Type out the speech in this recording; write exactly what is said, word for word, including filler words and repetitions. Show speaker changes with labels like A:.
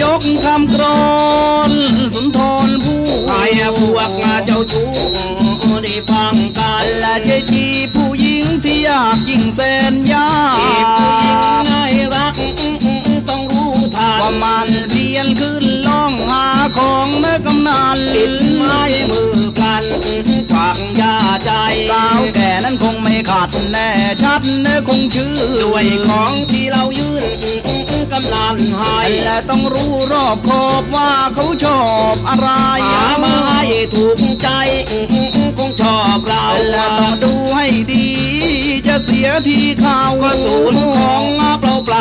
A: ยกคำกรอนสุนทรผู้ให้พวกเจ้าชู้ได้ฟังกันและเจจีผู้หญิงที่ยากยิ่งแสนยากผู้หญิงง่ายรักต้องรู้ทันว่ามันเพียนขึ้นล่องหาของแม่กำนันติดไม้มือกันฝากยาใจสาวแก่นั้นคงไม่ขาดแน่ชัดเนื้อคงชื่อด้วยของที่เรายื่นกำลังให้และต้องรู้รอบขอบว่าเขาชอบอะไรหามาให้ถูกใจคงชอบเราและต้องดูให้ดีจะเสียทีข่าวก็สูญของเปล่าเป